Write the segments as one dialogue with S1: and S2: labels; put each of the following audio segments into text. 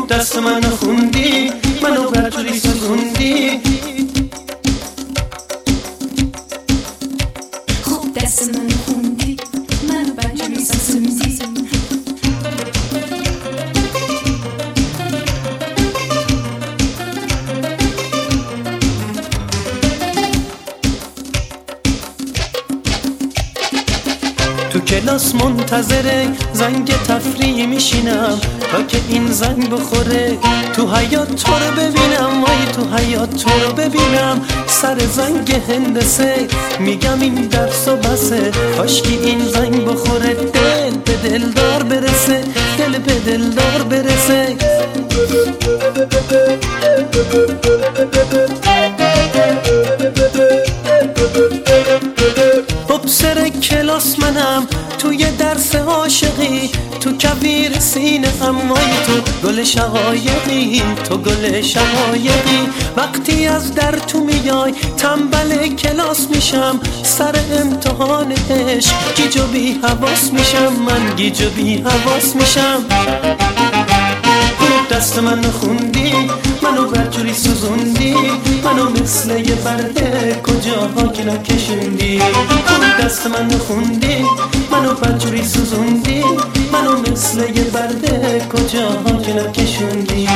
S1: خوب دست منو خوندی، منو برجوری سوزوندی.
S2: خوب دست منو خوندی، منو برجوری سوزوندی.
S1: تو کلاس منتظر زنگ تفریح میشینم تا که این زنگ بخوره، تو حیاط تو رو ببینم، وای تو حیاط تو رو ببینم. سر زنگ هندسه میگم این درس و بسه، کاشکی این زنگ بخوره، دل به دلدار برسه، دل به دلدار برسه. سر کلاس منم توی درس عاشقی، تو کویر سینه ام، وای تو گل شقایقی، تو گل شقایقی. وقتی از در تو میای تنبل کلاس میشم، سر امتحان عشق گیج و بی حواس میشم، من گیج و بی حواس میشم. خوب دست منو خوندی، منو برجوری سوزوندی، منو مثل یه برده کجاها که نکشوندی. خوب دست منو خوندی، منو برجوری سوزوندی، منو مثل یه برده کجاها که نکشوندی.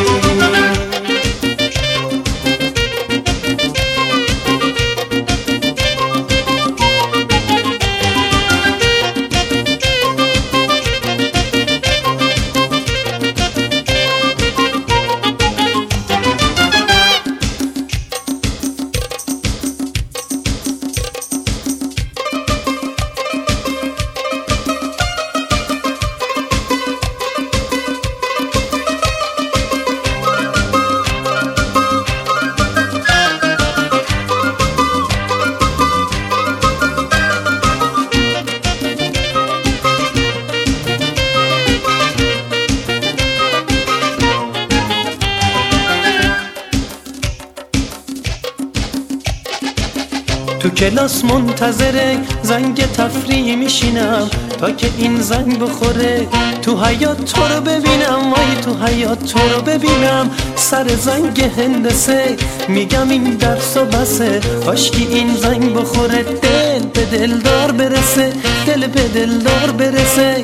S1: تو کلاس منتظر زنگ تفریح میشینم تا که این زنگ بخوره، تو حیاط تو رو ببینم، وای تو حیاط تو رو ببینم. سر زنگ هندسه میگم این درس و بسه، کاشکی این زنگ بخوره، دل به دلدار برسه، دل به دلدار برسه.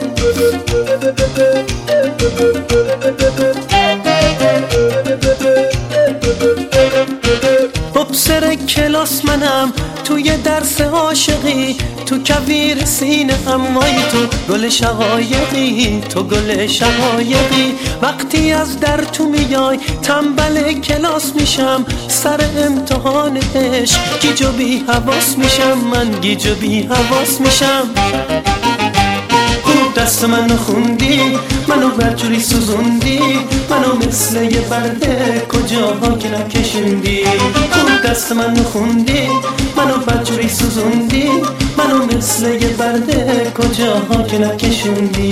S1: سر کلاس منم توی درس عاشقی، تو کویر سینه ام، وای تو گل شقایقی، تو گل شقایقی. وقتی از در تو میای تنبل کلاس میشم، سر امتحان عشق گیج و بی حواس میشم، من گیج و بی حواس میشم. خوب دست منو خوندی، منو برجوری سوزوندی، منو مثل یه برده کجاها که نکشوندی. خوب دست منو خوندی، منو برجوری سوزوندی، منو مثل یه برده کجاها که نکشوندی.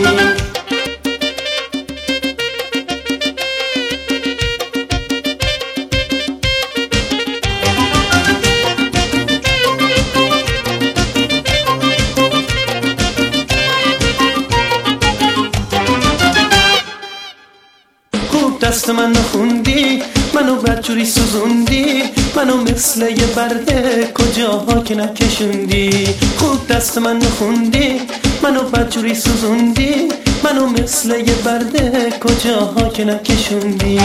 S1: دست منو خوندی، منو بدجوری سوزوندی، منو مثل یه برده کجاها که نکشوندی. خوب دست منو خوندی، منو بدجوری سوزوندی، منو مثل یه برده کجاها که نکشوندی.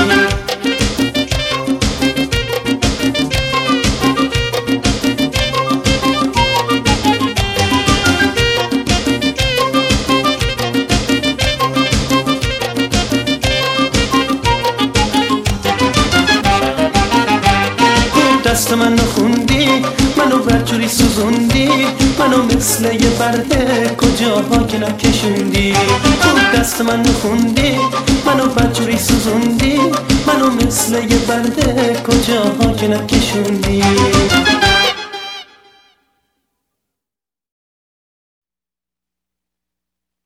S1: دست منو خوندی، منو بدجوری سوزوندی، منو مثل یه برده کجاها که نکشوندی. خوب دست منو خوندی، منو بدجوری سوزوندی، منو مثل یه برده کجاها که نکشوندی.